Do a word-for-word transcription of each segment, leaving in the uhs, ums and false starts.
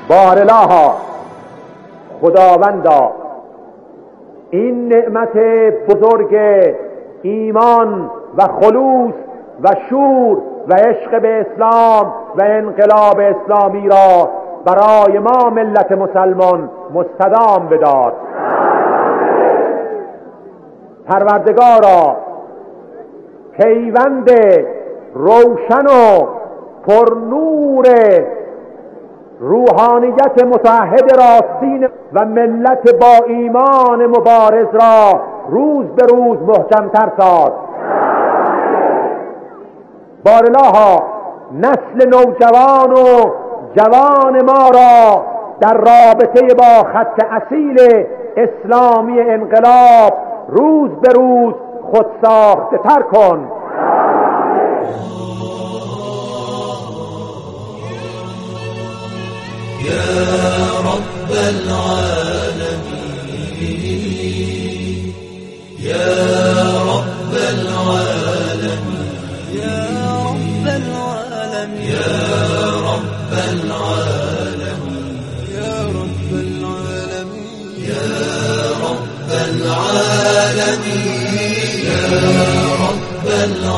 بارالها خداوندا این نعمت بزرگ ایمان و خلوص و شور و عشق به اسلام و انقلاب اسلامی را برای ما ملت مسلمان مستدام بدار. پروردگارا پیوند روشن و پرنور روحانیت متحد راستین و ملت با ایمان مبارز را روز به روز محکم‌تر ساز. بارالها نسل نوجوان و جوان ما را در رابطه با خط اصیل اسلامی انقلاب روز به روز خودساخته تر کن. يا رب العالمين يا رب العالمين يا رب العالمين يا رب العالمين يا رب العالمين يا رب العالمين يا رب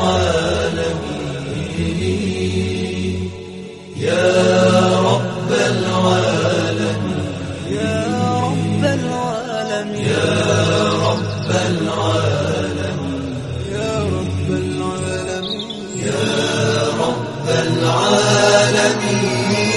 العالمين يا رب العالمين يا رب العالمين يا رب العالمين يا رب العالمين يا رب العالمين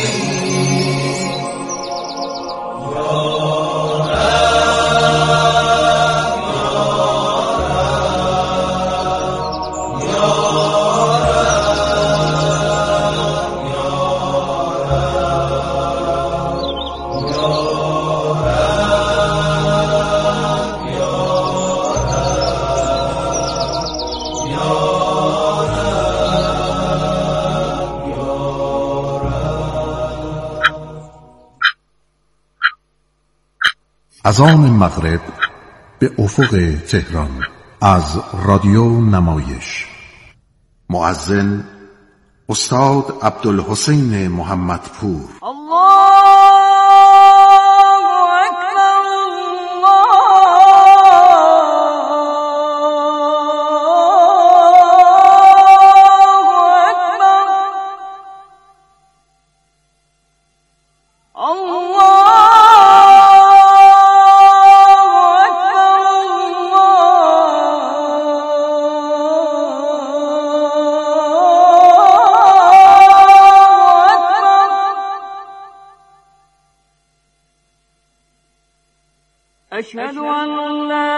اذان مغرب به افق تهران از رادیو نمایش. مؤذن استاد عبدالحسین محمدپور. أشهد أن لا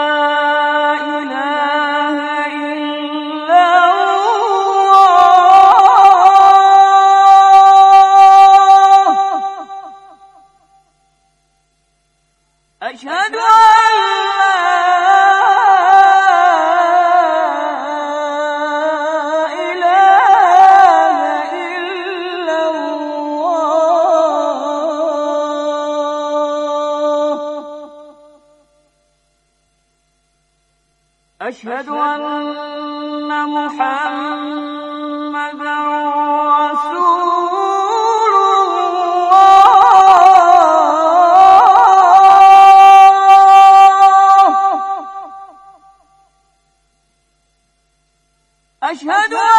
إله إلا الله أشهد أن أشهد أن محمدا رسول الله أشهد أن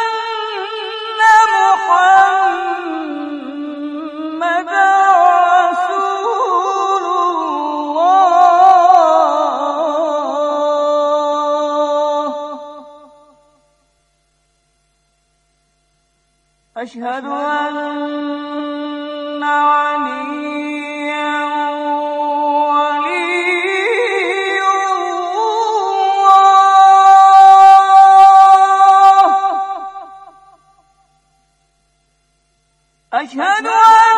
محمدا أشهد أن عليا ولي الله أشهد أن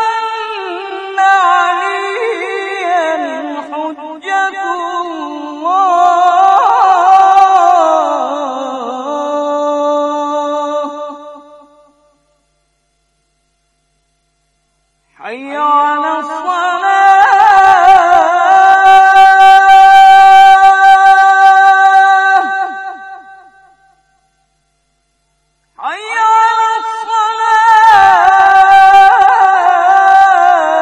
عليا حجة الله حي على الصلاة حي على الصلاة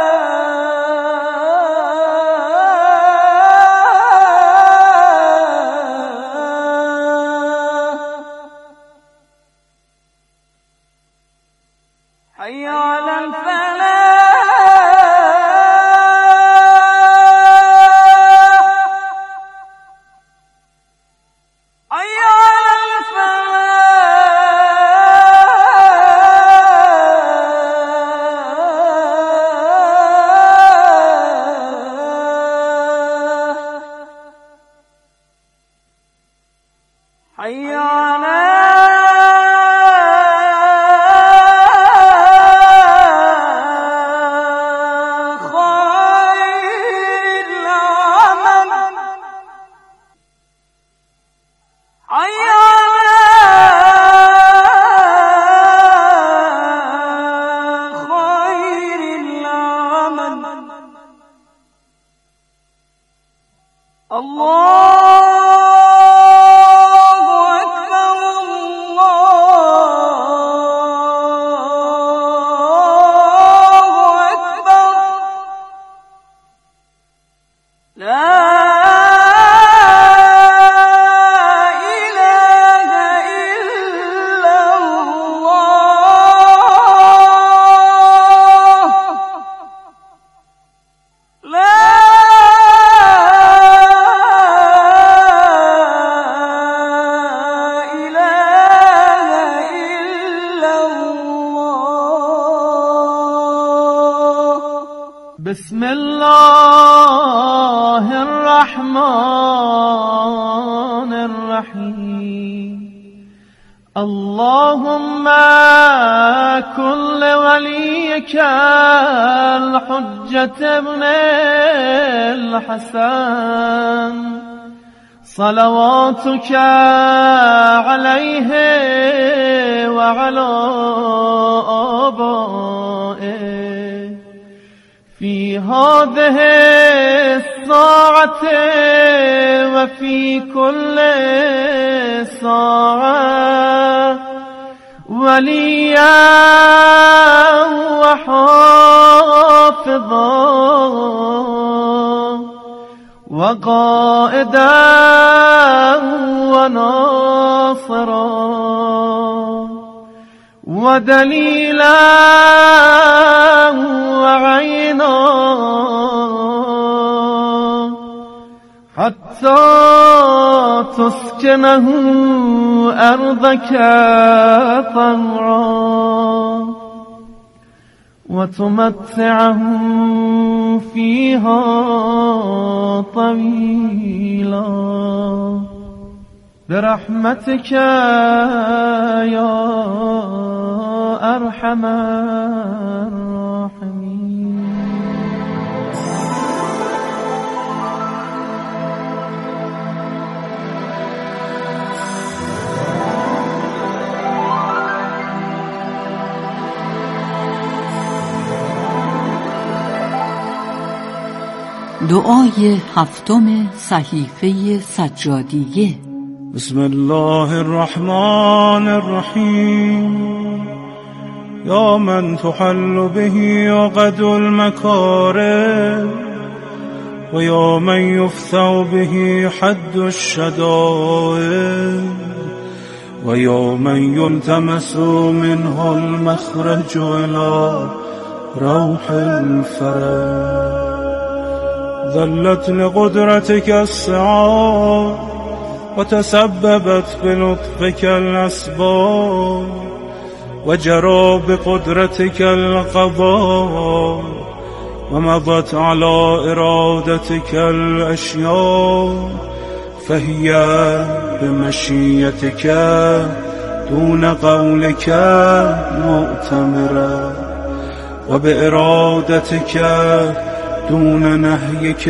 على الفلاح حي على الفلاح حي على بسم الله الرحمن الرحيم اللهم كن لوليك الحجة ابن الحسن صلواتك عليه وعلى آبائه في هذه الساعة وفي كل ساعة وليا وحافظا وقائدا وناصرا ودليلا وعينا حتى تسكنه أرضك طوعا وتمتعه فيها طويلا برحمتك يا أرحم الراحمين. دعای هفتم صحیفه سجادیه. بسم الله الرحمن الرحیم. یا من تحل به عقد المکاره و یا من یفتح به حد الشدائد و یا من یلتمس منه المخرج الى روح الفرج. ذلت لقدرتك السعاد وتسببت بلطفك الأسباب وجرى بقدرتك القضاء ومضت على إرادتك الأشياء فهي بمشيتك دون قولك مؤتمرة وبإرادتك دون نهيك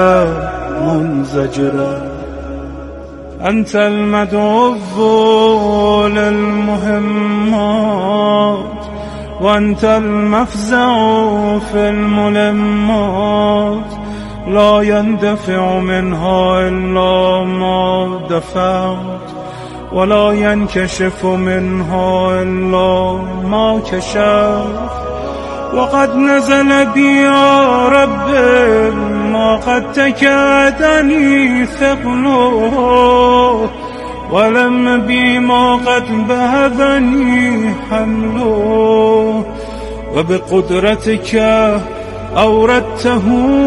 منزجرة. أنت المدعو للمهمات وأنت المفزع في الملمات لا يندفع منها إلا ما دفعت ولا ينكشف منها إلا ما كشفت. وقد نزل بي يا رب ما قد تكادني ثقله ولم بي ما قد بهذني حمله وبقدرتك أوردته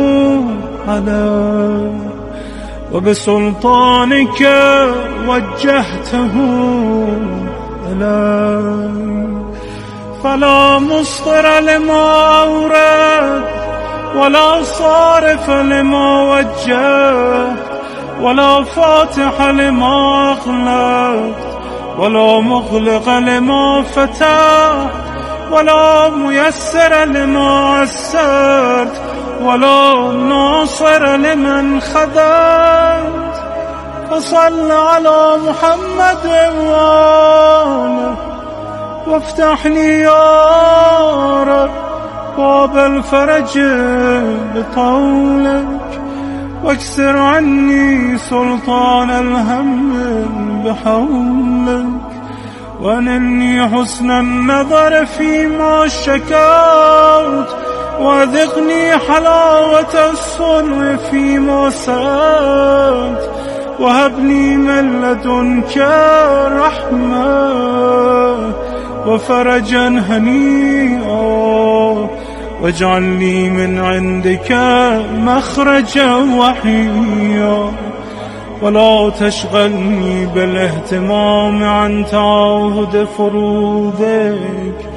علي وبسلطانك وجهته إلي فلا مصدر لما أورد ولا صارف لما وجهت ولا فاتح لما أغلقت ولا مغلق لما فتحت ولا ميسر لما عسرت ولا ناصر لمن خذلت فصل على محمد وآله وافتح لي يا رب باب الفرج بطولك واكسر عني سلطان الهم بحولك وانني حسن النظر فيما شكوت وذقني حلاوة الصنع فيما سألت وهبني من لدنك رحمة وفرجا هنيئا واجعل لي من عندك مخرجا وحيا ولا تشغلني بالاهتمام عن تعاهد فروضك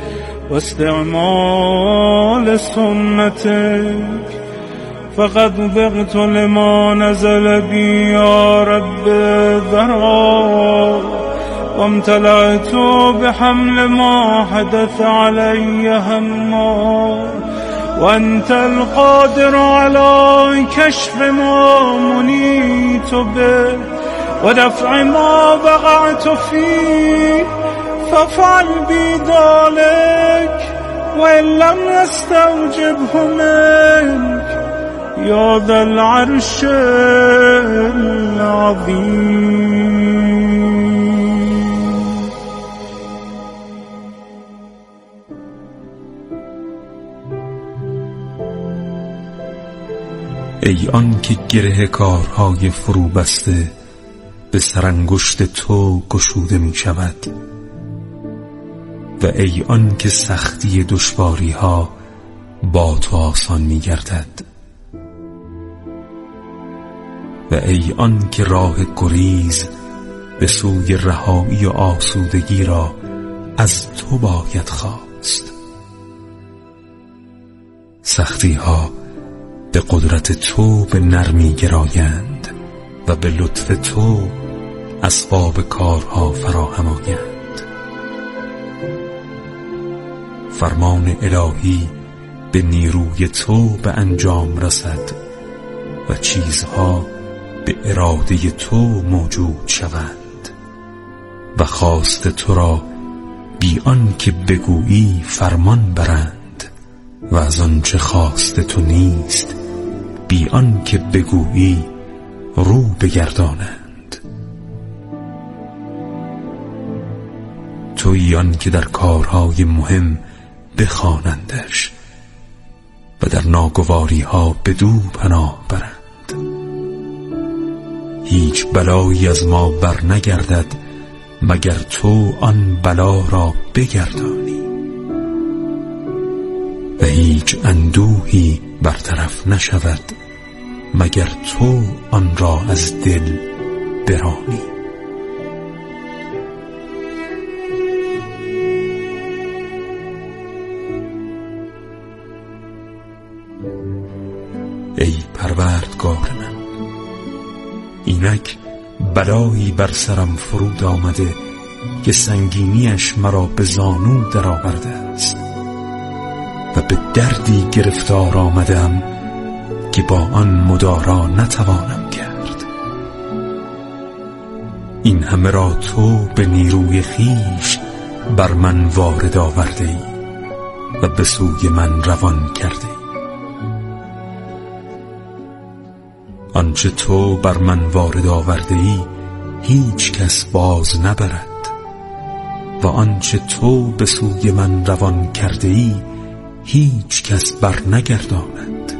واستعمال سنتك فقد ضغط لما نزل بي يا رب ذرا وامتلأت بحمل ما حدث علي هما وأنت القادر على كشف ما منيت به ودفع ما وقعت فيه فافعل بي ذلك وإن لم يستوجبه منك يا ذا العرش العظيم. ای آن که گره کارهای فرو بسته به سرانگشت تو گشوده می شود و ای آن که سختی دشواری ها با تو آسان می گردد و ای آن که راه گریز به سوی رهایی و آسودگی را از تو باید خواست. سختی ها به قدرت تو به نرمی گرایند و به لطف تو اسباب کارها فراهم آیند. فرمان الهی به نیروی تو به انجام رسد و چیزها به اراده تو موجود شوند و خواست تو را بی آن که بگویی فرمان برند و از آنچه خواست تو نیست بی آن که بگویی رو بگردانند. تویی آن که در کارهای مهم بخوانندش و در ناگواری ها بدو پناه برند. هیچ بلایی از ما بر نگردد مگر تو آن بلا را بگردانی و هیچ اندوهی برطرف نشود مگر تو آن را از دل برانی. ای پروردگار من، اینک بلایی بر سرم فرود آمده که سنگینیش مرا به زانو در آورده است و به دردی گرفتار آمدم که با آن مدارا نتوانم کرد. این همه را تو به نیروی خیش بر من وارد آورده ای و به سوی من روان کرده ای. آنچه تو بر من وارد آورده ای هیچ کس باز نبرد و آنچه تو به سوی من روان کرده ای هیچ کس بر نگرداند.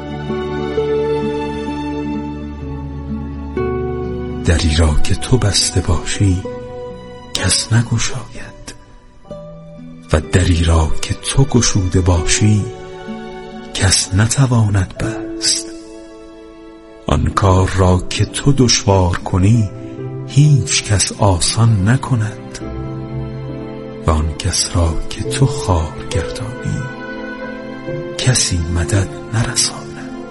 دری را که تو بسته باشی کس نگشاید و دری را که تو گشوده باشی کس نتواند بست. آن کار را که تو دشوار کنی هیچ کس آسان نکند و آن کس را که تو خوار گردانی کسی مدد نرساند.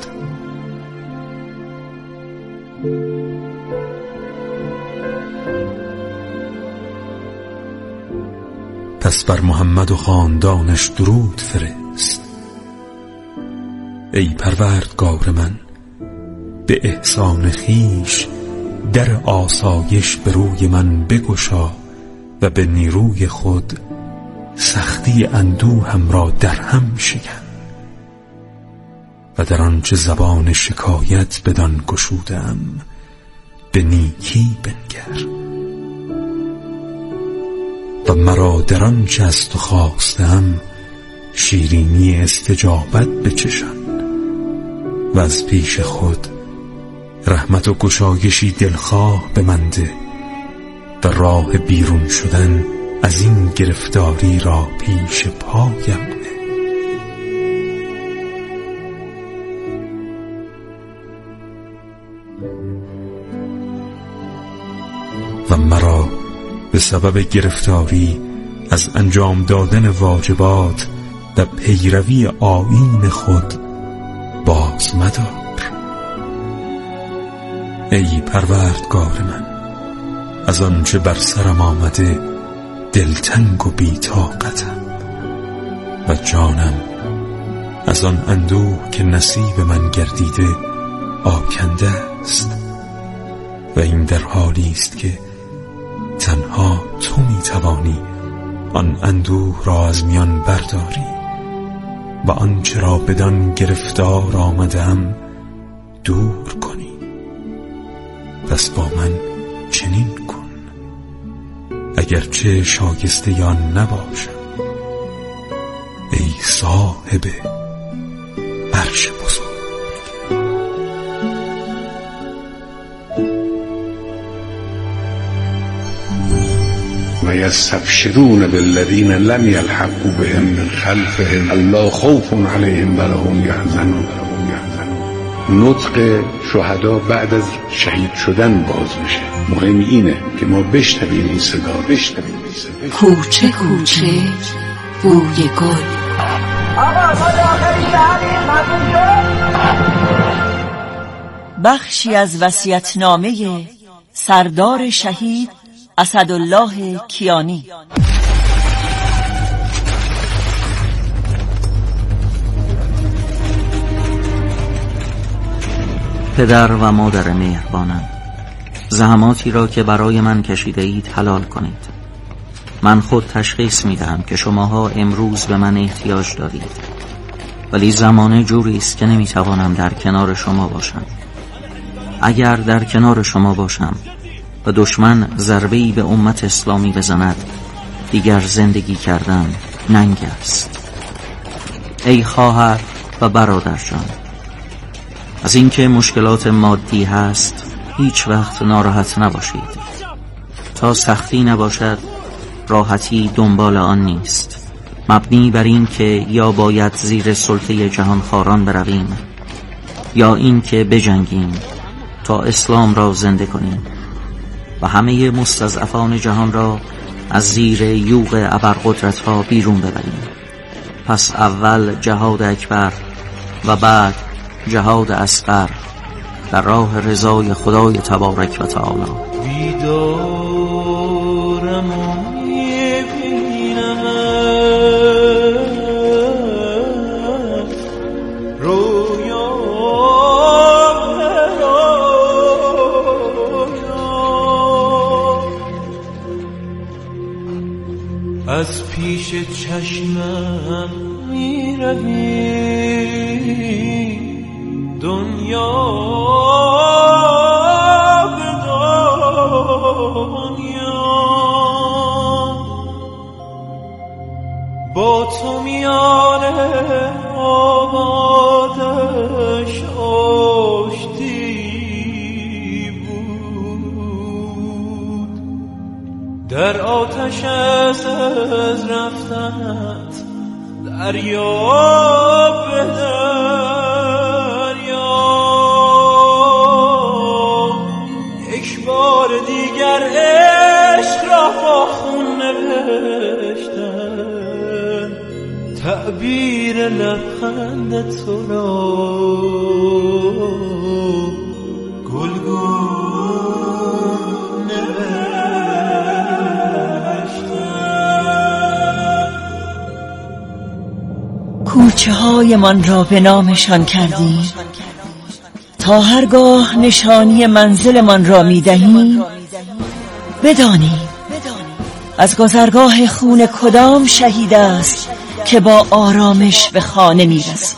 پس بر محمد و خاندانش درود فرست. ای پروردگار من، به احسان خویش در آسایش به روی من بگشا و به نیروی خود سختی اندوهم را در هم شکن و در آنچه زبان شکایت بدان گشودم به نیکی بنگر و مرا در آنچه از تو خواستم شیرینی استجابت بچشان و از پیش خود رحمت و گشایشی دلخواه به من ده و راه بیرون شدن از این گرفتاری را پیش پایم ده. و مرا به سبب گرفتاری از انجام دادن واجبات و پیروی آیین خود باز مدار. ای پروردگار من، از آنچه بر سرم آمده دلتنگ و بی‌طاقتم و جانم از آن اندوه که نصیب من گردیده آکنده است و این در حالی است که تنها تو میتوانی آن اندوه را از میان برداری و آنچه را بدان گرفتار آمدم دور کنی. پس با من چنین کن اگرچه شایسته یا نباشم ای صاحب عرش بزرگ. و یستبشرون بالذین لم یلحقوا بهم من خلفهم الا خوف علیهم ولا هم یحزنون. نطق شهدا بعد از شهید شدن باز میشه. مهم اینه که ما بشنویم این صدا، بشنویم این صدا. کوچه کوچه بوی گل. بخشی از وصیت‌نامه سردار شهید اسدالله کیانی. پدر و مادر مهربانم، زحماتی را که برای من کشیده اید حلال کنید. من خود تشخیص می دهم که شماها امروز به من احتیاج دارید، ولی زمانه جوری است که نمی توانم در کنار شما باشم. اگر در کنار شما باشم و دشمن ضربه‌ای به امت اسلامی بزند، دیگر زندگی کردن ننگ است. ای خواهر و برادر جان، از اینکه مشکلات مادی هست هیچ وقت ناراحت نباشید. تا سختی نباشد راحتی دنبال آن نیست. مبنی بر این که یا باید زیر سلطه جهانخواران برویم یا این که بجنگیم تا اسلام را زنده کنیم و همه مستضعفان جهان را از زیر یوغ ابرقدرت ها بیرون ببریم. پس اول جهاد اکبر و بعد جهاد اصغر در راه رضای خدای تبارک و تعالی. بیدارم و میبینم رویا از پیش چشمم میروی دنیا به دنیا، با تو میانه آبادش آشتی بود، در آتش از رفتن فریاد به دریا، یک بار دیگر عشق را با خون نوشتن، تعبیر لبخند تو را گلگون نوشتن. کوچه های من را به نامشان کردیم، تا هرگاه نشانی منزل من را می دهیم بدانیم از گذرگاه خون کدام شهید است که با آرامش به خانه می رسید.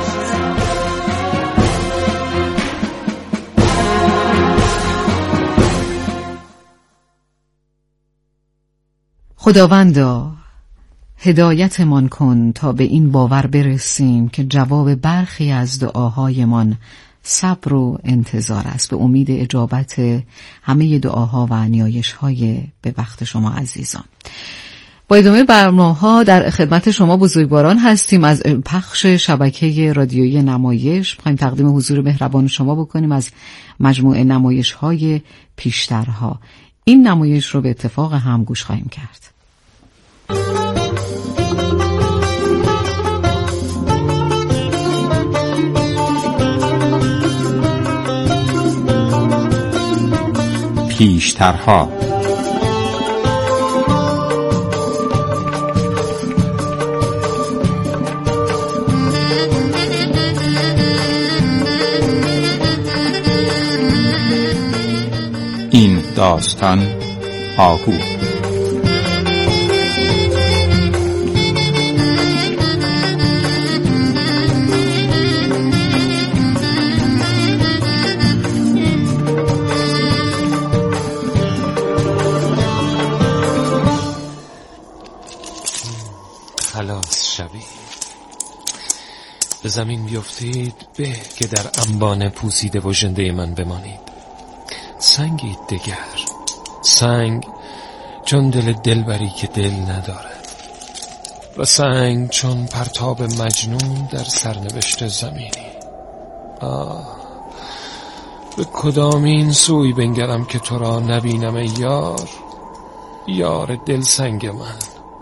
خداوندا هدایتمان کن تا به این باور برسیم که جواب برخی از دعاهایمان صبر و انتظار است، به امید اجابت همه دعاها و نیایش‌های به وقت شما عزیزان. با ادامه برنامه‌ها در خدمت شما بزرگواران هستیم. از پخش شبکه رادیویی نمایش می‌خوایم تقدیم حضور مهربان شما بکنیم از مجموعه نمایش‌های پیشترها. این نمایش رو به اتفاق هم گوش خواهیم کرد. پیشترها. این داستان آهو. خلاص شوید، به زمین بیفتید به که در انبان پوسیده و ژنده من بمانید. سنگید دگر، سنگ چون دل دلبری که دل ندارد، و سنگ چون پرتاب مجنون در سرنوشت زمینی. آه، به کدامین سوی بنگرم که تو را نبینم ای یار، یار دل سنگ من.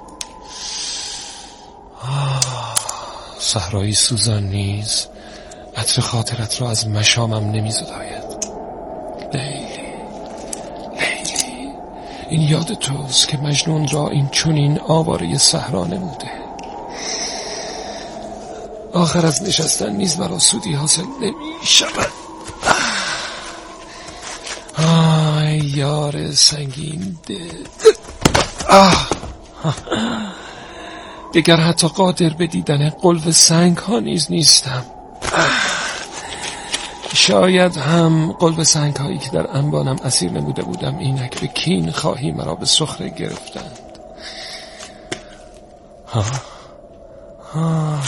صحرایی سوزان نیز عطر خاطرت را از مشامم نمی زداید. لیلی، لیلی، این یاد توست که مجنون را این چنین آواره صحرا نموده. آخر از نشستن نیز مرا سودی حاصل نمی شود. آه یار سنگین دل. آه دیگر حتی قادر به دیدن قلب سنگ ها نیز نیستم. شاید هم قلب سنگ هایی که در انبانم اسیر نموده بودم اینک به کین خواهی مرا به سخره گرفتند. آه آه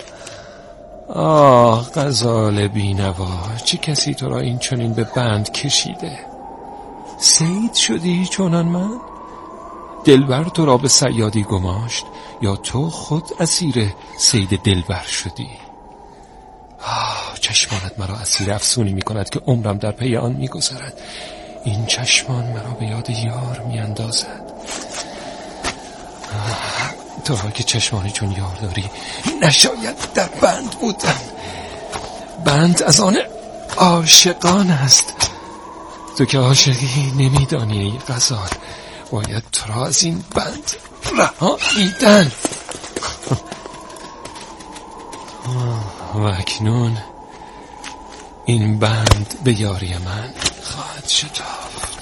آه غزال بینوا، چه کسی تو را این چنین به بند کشیده؟ صید شدی چونان من؟ دلبر تو را به صیادی گماشت یا تو خود اسیر صید دلبر شدی؟ آه چشمانت مرا اسیر افسونی می کند که عمرم در پی آن می گذرد. این چشمان مرا به یاد یار می اندازد. تو که چشمانی چون یار داری نشاید در بند بودن. بند از آن عاشقان است. تو که عاشقی نمیدانی ای غزال، باید تو را از این بند رها میدن. و اکنون این بند به یاری من خواهد شتافت.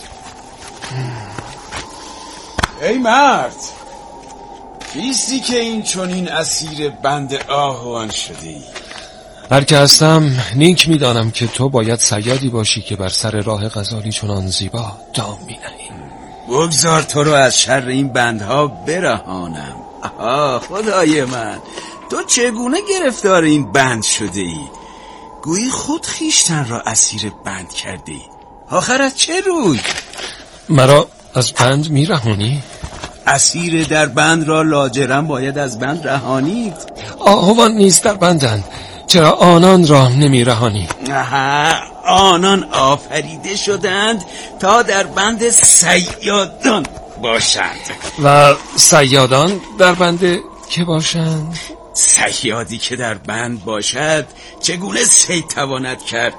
ای مرد، کیستی که این چنین اسیر بند آهوان شدی؟ هر که هستم نیک میدانم که تو باید صیادی باشی که بر سر راه غزالی چنان زیبا دام مینهی. بگذار تو رو از شر این بندها برهانم. آها خدای من، تو چگونه گرفتار این بند شده ای؟ گویی خود خیشتن را اسیر بند کردی. آخر از چه روی؟ مرا از بند میرهانی؟ اسیر در بند را لاجرم باید از بند رهانید. آهوان نیز در بندند، چرا آنان را نمی رهانی؟ آنان آفریده شدند تا در بند صیادان باشند. و صیادان در بند که باشند؟ صیادی که در بند باشد چگونه صید تواند کرد؟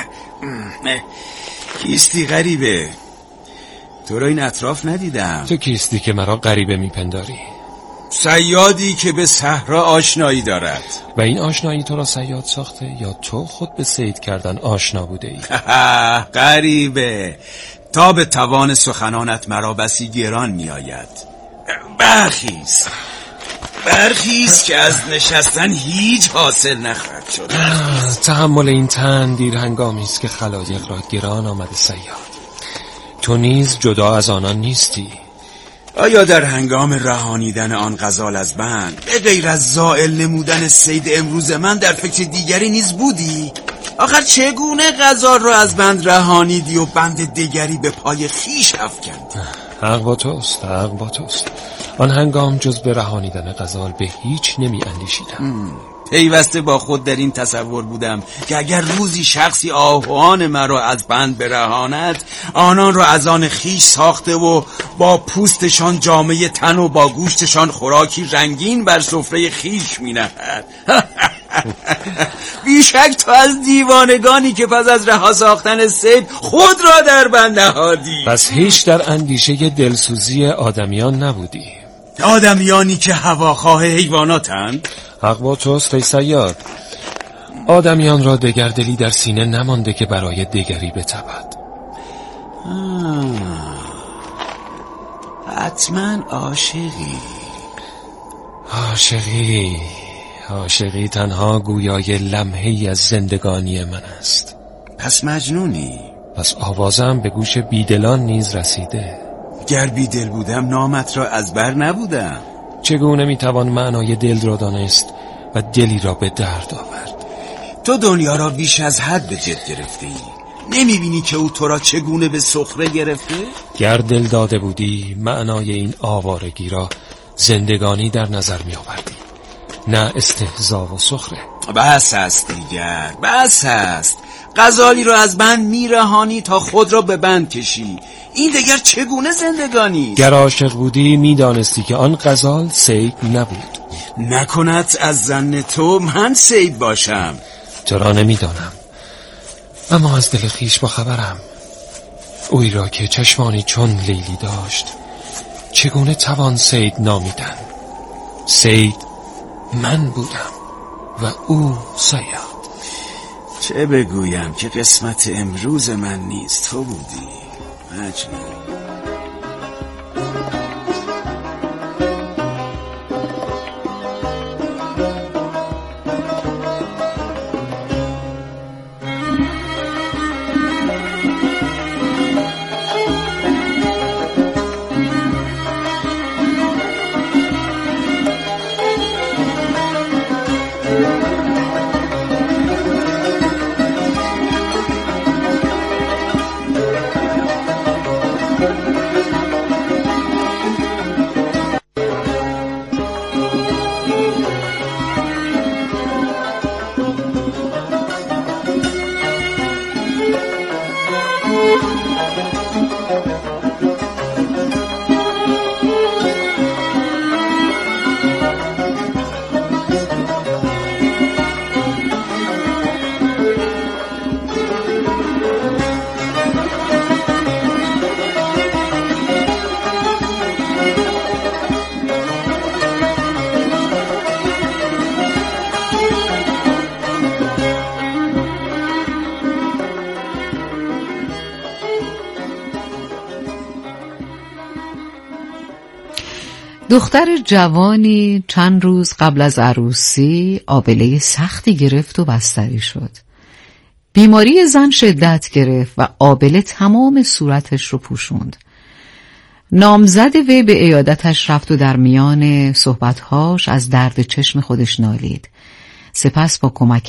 کیستی غریبه، تو را این اطراف ندیدم. تو کیستی که مرا غریبه میپنداری؟ صیادی که به صحرا آشنایی دارد. و این آشنایی تو را صیاد ساخته یا تو خود به صید کردن آشنا بوده ای؟ غریبه، تا به توان سخنانت مرا بسی گران می آید. برخیز برخیز که از نشستن هیچ حاصل نخواهد شد. تحمل این تن دیر هنگامی است که خلایق را گران آمده صیاد. تو نیز جدا از آنان نیستی. آیا در هنگام رهانیدن آن غزال از بند به غیر از زائل نمودن صید امروز من در فکر دیگری نیز بودی؟ آخر چگونه غزال را از بند رهانیدی و بند دیگری به پای خیش افکندی؟ حق با توست، حق با توست. آن هنگام جز به رهانیدن غزال به هیچ نمی اندیشیدم. پیوسته با خود در این تصور بودم که اگر روزی شخصی آهوان مرا از بند برهاند، آنان را از آن خیش ساخته و با پوستشان جامه تن و با گوشتشان خوراکی رنگین بر سفره خیش می نهد. بیشک تو از دیوانگانی که پس از رها ساختن صید خود را در بند نهادی. پس هیچ در اندیشه دلسوزی آدمیان نبودی؟ آدمیانی که هواخواه حیواناتند؟ حق با توست ای صیاد. آدمیان را دگر دلی در سینه نمانده که برای دگری بتپد. حتما عاشقی. عاشقی عاشقی تنها گویای لمحه‌ای از زندگانی من است. پس مجنونی؟ پس آوازم به گوش بیدلان نیز رسیده. گر بیدل بودم نامت را از بر نبودم. چگونه میتوان معنای دل را دانست و دلی را به درد آورد؟ تو دنیا را بیش از حد به جد گرفته ای. نمیبینی که او تو را چگونه به سخره گرفته؟ گر دل داده بودی معنای این آوارگی را زندگانی در نظر می آوردی، نه استهزا و سخره. بس است دیگر، بس است. غزالی را از بند میرهانی تا خود را به بند کشی. این دیگر چگونه زندگانی؟ گر عاشق بودی میدانستی که آن غزال صید نبود. نکند از ظن تو من صید باشم. چرا نمیدانم، اما از دل خیش با خبرم. اوی را که چشمانی چون لیلی داشت چگونه توان صید نامیدن؟ صید من بودم و او صیاد. چه بگویم که قسمت امروز من نیست، تو بودی مجنون. دختر جوانی چند روز قبل از عروسی آبله سختی گرفت و بستری شد. بیماری زن شدت گرفت و آبله تمام صورتش رو پوشوند. نامزد وی به عیادتش رفت و در میان صحبتهاش از درد چشم خودش نالید. سپس با کمک